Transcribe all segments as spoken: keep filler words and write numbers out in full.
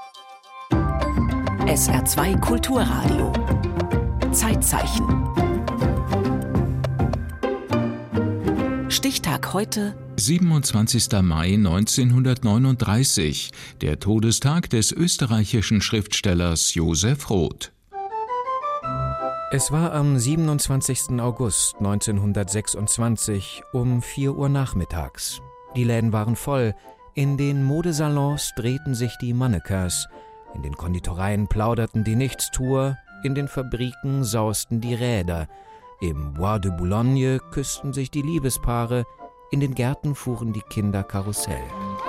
S R zwei Kulturradio. Zeitzeichen. Stichtag heute: siebenundzwanzigster Mai neunzehnhundertneununddreißig, der Todestag des österreichischen Schriftstellers Joseph Roth. Es war am siebenundzwanzigsten August neunzehnhundertsechsundzwanzig um vier Uhr nachmittags. Die Läden waren voll, in den Modesalons drehten sich die Mannequins, in den Konditoreien plauderten die Nichtstuer, in den Fabriken sausten die Räder, im Bois de Boulogne küssten sich die Liebespaare, in den Gärten fuhren die Kinder Karussell.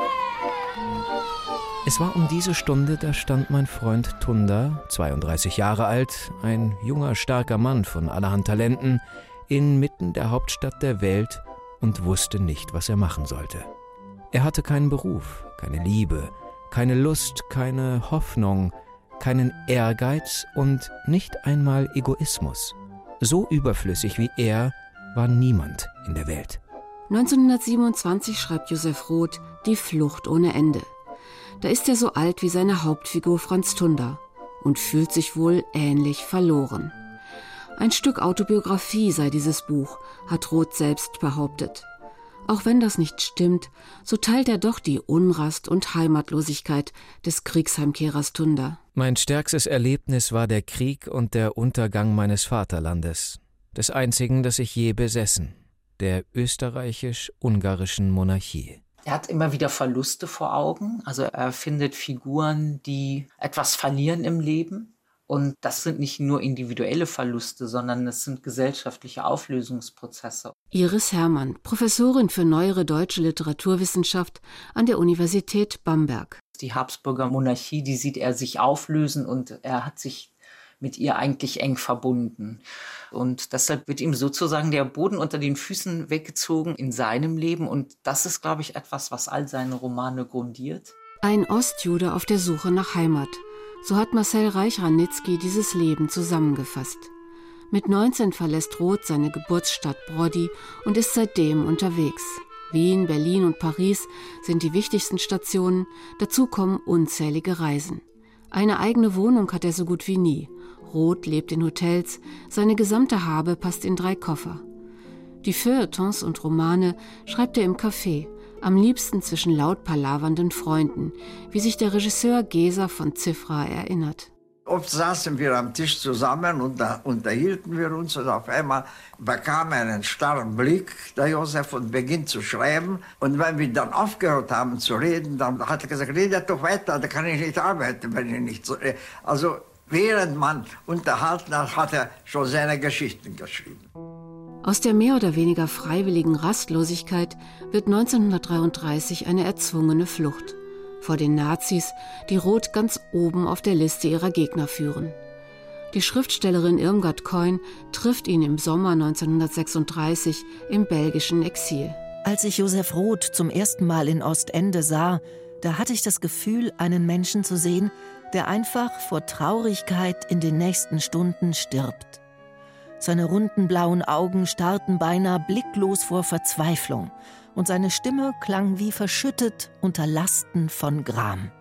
Es war um diese Stunde, da stand mein Freund Tunda, zweiunddreißig Jahre alt, ein junger, starker Mann von allerhand Talenten, inmitten der Hauptstadt der Welt und wusste nicht, was er machen sollte. Er hatte keinen Beruf, keine Liebe, keine Lust, keine Hoffnung, keinen Ehrgeiz und nicht einmal Egoismus. So überflüssig wie er war niemand in der Welt. neunzehnhundertsiebenundzwanzig schreibt Joseph Roth Die Flucht ohne Ende. Da ist er so alt wie seine Hauptfigur Franz Tunda und fühlt sich wohl ähnlich verloren. Ein Stück Autobiografie sei dieses Buch, hat Roth selbst behauptet. Auch wenn das nicht stimmt, so teilt er doch die Unrast und Heimatlosigkeit des Kriegsheimkehrers Tunda. Mein stärkstes Erlebnis war der Krieg und der Untergang meines Vaterlandes, des einzigen, das ich je besessen, der österreichisch-ungarischen Monarchie. Er hat immer wieder Verluste vor Augen, also er findet Figuren, die etwas verlieren im Leben. Und das sind nicht nur individuelle Verluste, sondern es sind gesellschaftliche Auflösungsprozesse. Iris Herrmann, Professorin für neuere deutsche Literaturwissenschaft an der Universität Bamberg. Die Habsburger Monarchie, die sieht er sich auflösen und er hat sich mit ihr eigentlich eng verbunden. Und deshalb wird ihm sozusagen der Boden unter den Füßen weggezogen in seinem Leben. Und das ist, glaube ich, etwas, was all seine Romane grundiert. Ein Ostjude auf der Suche nach Heimat. So hat Marcel Reich-Ranitzky dieses Leben zusammengefasst. Mit neunzehn verlässt Roth seine Geburtsstadt Brody und ist seitdem unterwegs. Wien, Berlin und Paris sind die wichtigsten Stationen, dazu kommen unzählige Reisen. Eine eigene Wohnung hat er so gut wie nie. Roth lebt in Hotels, seine gesamte Habe passt in drei Koffer. Die Feuilletons und Romane schreibt er im Café, am liebsten zwischen laut palavernden Freunden, wie sich der Regisseur Geser von Ziffra erinnert. Oft saßen wir am Tisch zusammen und da unterhielten wir uns und auf einmal bekam er einen starren Blick, der Josef, und beginnt zu schreiben. Und wenn wir dann aufgehört haben zu reden, dann hat er gesagt, redet doch weiter, da kann ich nicht arbeiten, wenn ich nicht so... Also während man unterhalten hat, hat er schon seine Geschichten geschrieben. Aus der mehr oder weniger freiwilligen Rastlosigkeit wird neunzehnhundertdreiunddreißig eine erzwungene Flucht vor den Nazis, die Roth ganz oben auf der Liste ihrer Gegner führen. Die Schriftstellerin Irmgard Keun trifft ihn im Sommer neunzehnhundertsechsunddreißig im belgischen Exil. Als ich Joseph Roth zum ersten Mal in Ostende sah, da hatte ich das Gefühl, einen Menschen zu sehen, der einfach vor Traurigkeit in den nächsten Stunden stirbt. Seine runden blauen Augen starrten beinahe blicklos vor Verzweiflung und seine Stimme klang wie verschüttet unter Lasten von Gram.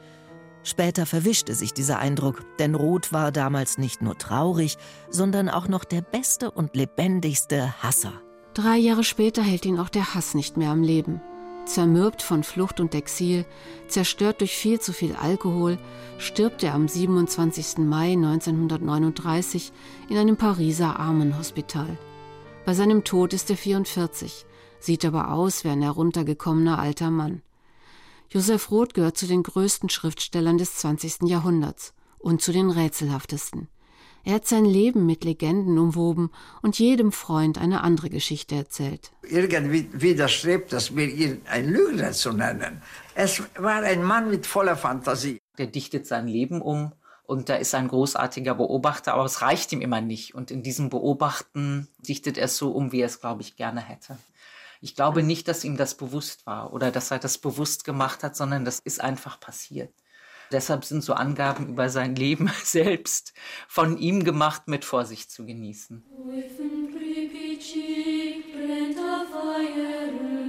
Später verwischte sich dieser Eindruck, denn Roth war damals nicht nur traurig, sondern auch noch der beste und lebendigste Hasser. Drei Jahre später hält ihn auch der Hass nicht mehr am Leben. Zermürbt von Flucht und Exil, zerstört durch viel zu viel Alkohol, stirbt er am siebenundzwanzigsten Mai neunzehnhundertneununddreißig in einem Pariser Armenhospital. Bei seinem Tod ist er vierundvierzig, sieht aber aus wie ein heruntergekommener alter Mann. Joseph Roth gehört zu den größten Schriftstellern des zwanzigsten Jahrhunderts und zu den rätselhaftesten. Er hat sein Leben mit Legenden umwoben und jedem Freund eine andere Geschichte erzählt. Irgendwie widerstrebt es mir, ihn ein Lügner zu nennen. Es war ein Mann mit voller Fantasie. Der dichtet sein Leben um und er ist ein großartiger Beobachter, aber es reicht ihm immer nicht. Und in diesem Beobachten dichtet er es so um, wie er es, glaube ich, gerne hätte. Ich glaube nicht, dass ihm das bewusst war oder dass er das bewusst gemacht hat, sondern das ist einfach passiert. Deshalb sind so Angaben über sein Leben selbst von ihm gemacht mit Vorsicht zu genießen.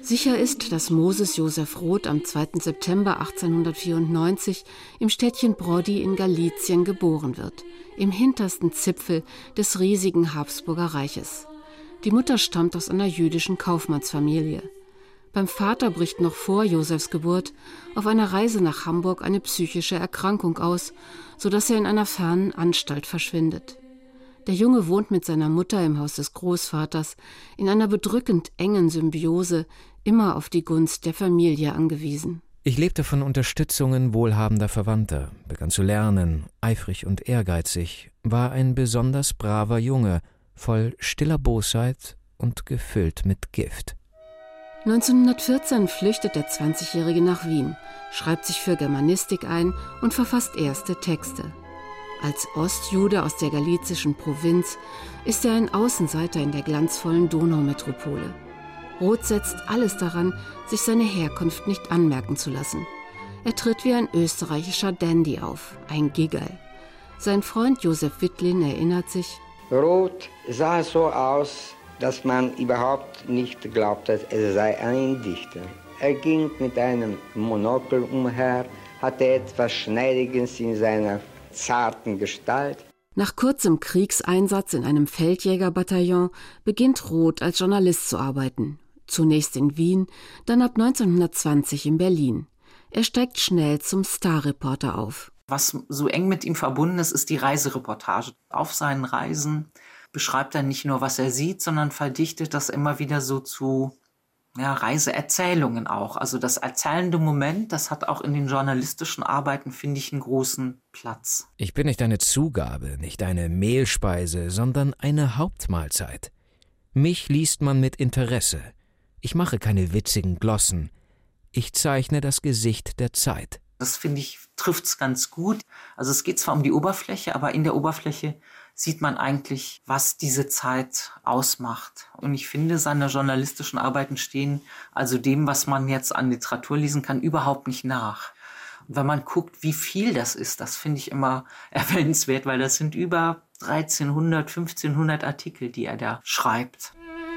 Sicher ist, dass Moses Joseph Roth am zweiten September achtzehnhundertvierundneunzig im Städtchen Brody in Galizien geboren wird, im hintersten Zipfel des riesigen Habsburger Reiches. Die Mutter stammt aus einer jüdischen Kaufmannsfamilie. Beim Vater bricht noch vor Josefs Geburt auf einer Reise nach Hamburg eine psychische Erkrankung aus, sodass er in einer fernen Anstalt verschwindet. Der Junge wohnt mit seiner Mutter im Haus des Großvaters in einer bedrückend engen Symbiose, immer auf die Gunst der Familie angewiesen. Ich lebte von Unterstützungen wohlhabender Verwandter, begann zu lernen, eifrig und ehrgeizig, war ein besonders braver Junge, voll stiller Bosheit und gefüllt mit Gift. neunzehnhundertvierzehn flüchtet der zwanzigjährige nach Wien, schreibt sich für Germanistik ein und verfasst erste Texte. Als Ostjude aus der galizischen Provinz ist er ein Außenseiter in der glanzvollen Donaumetropole. Roth setzt alles daran, sich seine Herkunft nicht anmerken zu lassen. Er tritt wie ein österreichischer Dandy auf, ein Gigerl. Sein Freund Josef Wittlin erinnert sich: Roth sah so aus, dass man überhaupt nicht glaubte, er sei ein Dichter. Er ging mit einem Monokel umher, hatte etwas Schneidiges in seiner zarten Gestalt. Nach kurzem Kriegseinsatz in einem Feldjägerbataillon beginnt Roth als Journalist zu arbeiten. Zunächst in Wien, dann ab neunzehnhundertzwanzig in Berlin. Er steigt schnell zum Starreporter auf. Was so eng mit ihm verbunden ist, ist die Reisereportage. Auf seinen Reisen beschreibt er nicht nur, was er sieht, sondern verdichtet das immer wieder so zu ja, Reiseerzählungen auch. Also das erzählende Moment, das hat auch in den journalistischen Arbeiten, finde ich, einen großen Platz. Ich bin nicht eine Zugabe, nicht eine Mehlspeise, sondern eine Hauptmahlzeit. Mich liest man mit Interesse. Ich mache keine witzigen Glossen. Ich zeichne das Gesicht der Zeit. Das, finde ich, trifft es ganz gut. Also es geht zwar um die Oberfläche, aber in der Oberfläche sieht man eigentlich, was diese Zeit ausmacht. Und ich finde, seine journalistischen Arbeiten stehen also dem, was man jetzt an Literatur lesen kann, überhaupt nicht nach. Und wenn man guckt, wie viel das ist, das finde ich immer erwähnenswert, weil das sind über dreizehnhundert, fünfzehnhundert Artikel, die er da schreibt.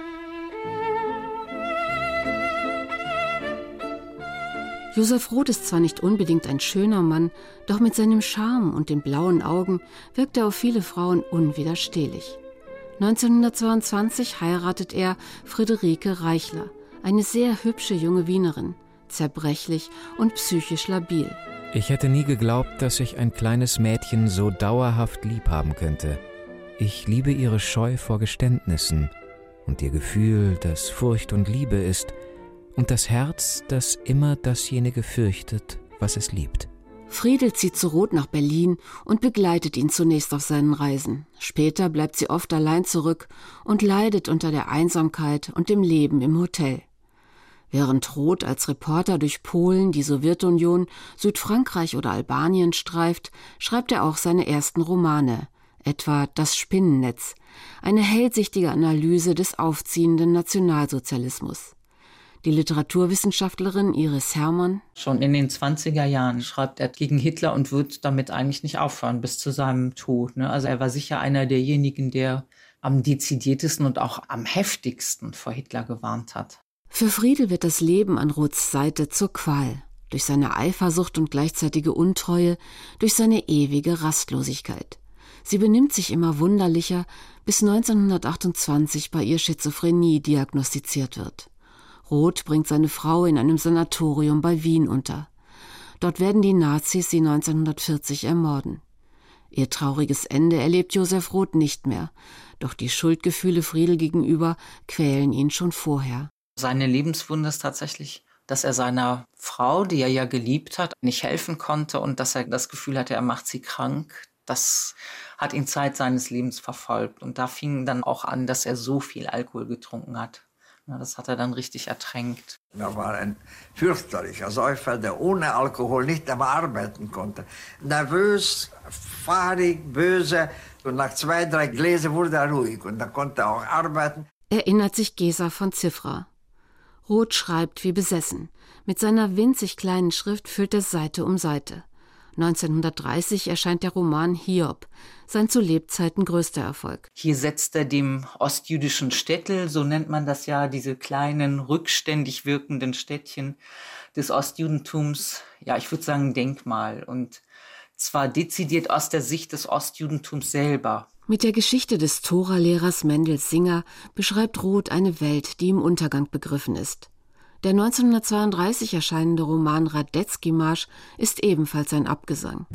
Joseph Roth ist zwar nicht unbedingt ein schöner Mann, doch mit seinem Charme und den blauen Augen wirkt er auf viele Frauen unwiderstehlich. neunzehnhundertzweiundzwanzig heiratet er Friederike Reichler, eine sehr hübsche junge Wienerin, zerbrechlich und psychisch labil. Ich hätte nie geglaubt, dass ich ein kleines Mädchen so dauerhaft lieb haben könnte. Ich liebe ihre Scheu vor Geständnissen und ihr Gefühl, das Furcht und Liebe ist, und das Herz, das immer dasjenige fürchtet, was es liebt. Friedel zieht zu Roth nach Berlin und begleitet ihn zunächst auf seinen Reisen. Später bleibt sie oft allein zurück und leidet unter der Einsamkeit und dem Leben im Hotel. Während Roth als Reporter durch Polen, die Sowjetunion, Südfrankreich oder Albanien streift, schreibt er auch seine ersten Romane, etwa Das Spinnennetz, eine hellsichtige Analyse des aufziehenden Nationalsozialismus. Die Literaturwissenschaftlerin Iris Herrmann: Schon in den zwanziger Jahren schreibt er gegen Hitler und wird damit eigentlich nicht aufhören bis zu seinem Tod. Ne? Also er war sicher einer derjenigen, der am dezidiertesten und auch am heftigsten vor Hitler gewarnt hat. Für Friedel wird das Leben an Roths Seite zur Qual. Durch seine Eifersucht und gleichzeitige Untreue, durch seine ewige Rastlosigkeit. Sie benimmt sich immer wunderlicher, bis neunzehnhundertachtundzwanzig bei ihr Schizophrenie diagnostiziert wird. Roth bringt seine Frau in einem Sanatorium bei Wien unter. Dort werden die Nazis sie neunzehnhundertvierzig ermorden. Ihr trauriges Ende erlebt Joseph Roth nicht mehr, doch die Schuldgefühle Friedel gegenüber quälen ihn schon vorher. Seine Lebenswunde ist tatsächlich, dass er seiner Frau, die er ja geliebt hat, nicht helfen konnte und dass er das Gefühl hatte, er macht sie krank. Das hat ihn Zeit seines Lebens verfolgt. Und da fing dann auch an, dass er so viel Alkohol getrunken hat. Ja, das hat er dann richtig ertränkt. Er war ein fürchterlicher Säufer, der ohne Alkohol nicht einmal arbeiten konnte. Nervös, fahrig, böse. Und nach zwei, drei Gläser wurde er ruhig und dann konnte er auch arbeiten. Erinnert sich Gesa von Ziffra. Roth schreibt wie besessen. Mit seiner winzig kleinen Schrift füllt er Seite um Seite. neunzehnhundertdreißig erscheint der Roman Hiob, sein zu Lebzeiten größter Erfolg. Hier setzt er dem ostjüdischen Städtel, so nennt man das ja, diese kleinen, rückständig wirkenden Städtchen des Ostjudentums, ja, ich würde sagen Denkmal. Und zwar dezidiert aus der Sicht des Ostjudentums selber. Mit der Geschichte des Tora-Lehrers Mendel Singer beschreibt Roth eine Welt, die im Untergang begriffen ist. Der neunzehnhundertzweiunddreißig erscheinende Roman Radetzky-Marsch ist ebenfalls ein Abgesang.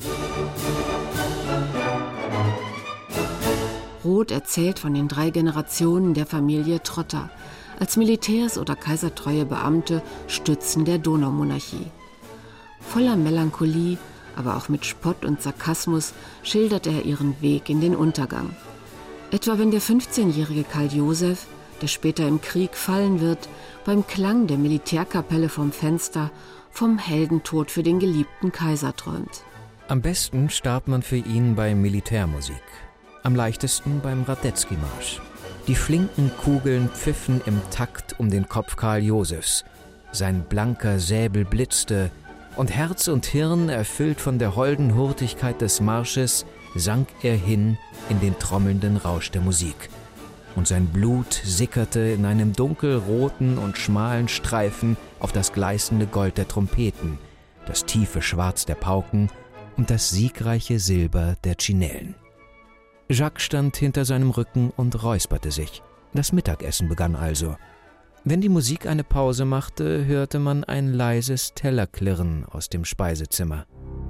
Roth erzählt von den drei Generationen der Familie Trotta, als Militärs oder kaisertreue Beamte Stützen der Donaumonarchie. Voller Melancholie, aber auch mit Spott und Sarkasmus schildert er ihren Weg in den Untergang. Etwa wenn der fünfzehnjährige Karl Josef, der später im Krieg fallen wird, beim Klang der Militärkapelle vom Fenster vom Heldentod für den geliebten Kaiser träumt. Am besten starb man für ihn bei Militärmusik, am leichtesten beim Radetzky-Marsch. Die flinken Kugeln pfiffen im Takt um den Kopf Karl Josefs, sein blanker Säbel blitzte, und Herz und Hirn, erfüllt von der holden Hurtigkeit des Marsches, sank er hin in den trommelnden Rausch der Musik. Und sein Blut sickerte in einem dunkelroten und schmalen Streifen auf das gleißende Gold der Trompeten, das tiefe Schwarz der Pauken und das siegreiche Silber der Tschinellen. Jacques stand hinter seinem Rücken und räusperte sich. Das Mittagessen begann also. Wenn die Musik eine Pause machte, hörte man ein leises Tellerklirren aus dem Speisezimmer.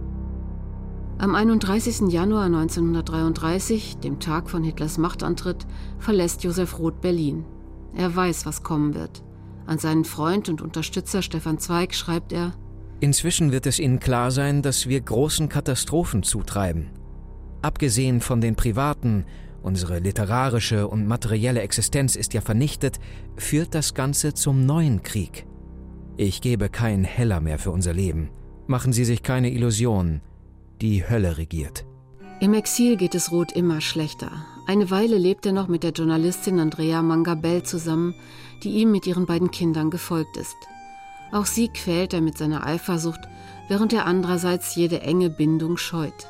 Am einunddreißigsten Januar neunzehnhundertdreiunddreißig, dem Tag von Hitlers Machtantritt, verlässt Josef Roth Berlin. Er weiß, was kommen wird. An seinen Freund und Unterstützer Stefan Zweig schreibt er: Inzwischen wird es Ihnen klar sein, dass wir großen Katastrophen zutreiben. Abgesehen von den privaten, unsere literarische und materielle Existenz ist ja vernichtet, führt das Ganze zum neuen Krieg. Ich gebe keinen Heller mehr für unser Leben. Machen Sie sich keine Illusionen. Die Hölle regiert. Im Exil geht es Roth immer schlechter. Eine Weile lebt er noch mit der Journalistin Andrea Mangabell zusammen, die ihm mit ihren beiden Kindern gefolgt ist. Auch sie quält er mit seiner Eifersucht, während er andererseits jede enge Bindung scheut.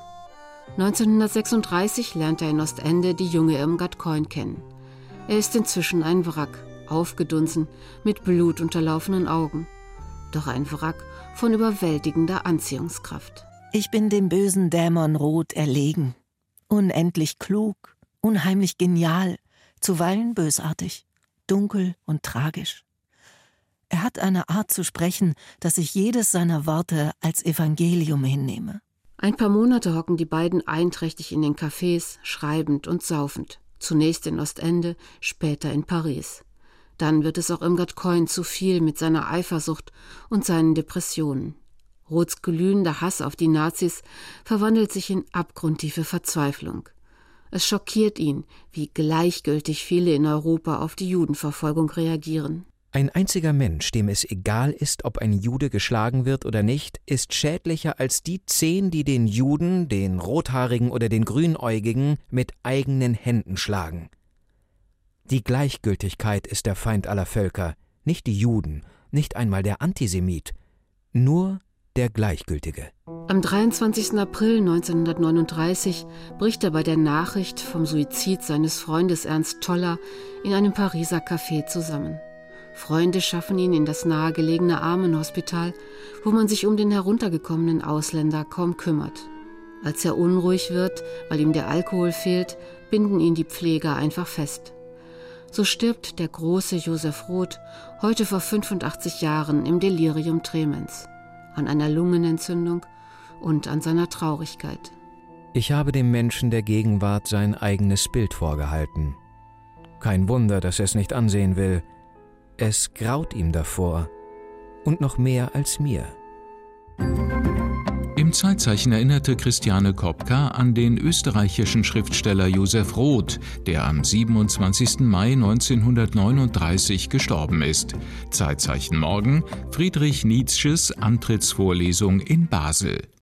neunzehnhundertsechsunddreißig lernt er in Ostende die junge Irmgard Keun kennen. Er ist inzwischen ein Wrack, aufgedunsen, mit blutunterlaufenen Augen. Doch ein Wrack von überwältigender Anziehungskraft. Ich bin dem bösen Dämon Roth erlegen. Unendlich klug, unheimlich genial, zuweilen bösartig, dunkel und tragisch. Er hat eine Art zu sprechen, dass ich jedes seiner Worte als Evangelium hinnehme. Ein paar Monate hocken die beiden einträchtig in den Cafés, schreibend und saufend. Zunächst in Ostende, später in Paris. Dann wird es auch Irmgard Keun zu viel mit seiner Eifersucht und seinen Depressionen. Roths glühender Hass auf die Nazis verwandelt sich in abgrundtiefe Verzweiflung. Es schockiert ihn, wie gleichgültig viele in Europa auf die Judenverfolgung reagieren. Ein einziger Mensch, dem es egal ist, ob ein Jude geschlagen wird oder nicht, ist schädlicher als die zehn, die den Juden, den Rothaarigen oder den Grünäugigen mit eigenen Händen schlagen. Die Gleichgültigkeit ist der Feind aller Völker, nicht die Juden, nicht einmal der Antisemit, nur der Gleichgültige. Am dreiundzwanzigsten April neunzehnhundertneununddreißig bricht er bei der Nachricht vom Suizid seines Freundes Ernst Toller in einem Pariser Café zusammen. Freunde schaffen ihn in das nahegelegene Armenhospital, wo man sich um den heruntergekommenen Ausländer kaum kümmert. Als er unruhig wird, weil ihm der Alkohol fehlt, binden ihn die Pfleger einfach fest. So stirbt der große Josef Roth heute vor fünfundachtzig Jahren im Delirium tremens. An einer Lungenentzündung und an seiner Traurigkeit. Ich habe dem Menschen der Gegenwart sein eigenes Bild vorgehalten. Kein Wunder, dass er es nicht ansehen will. Es graut ihm davor. Und noch mehr als mir. Im Zeitzeichen erinnerte Christiane Kopka an den österreichischen Schriftsteller Josef Roth, der am siebenundzwanzigsten Mai neunzehnhundertneununddreißig gestorben ist. Zeitzeichen morgen: Friedrich Nietzsches Antrittsvorlesung in Basel.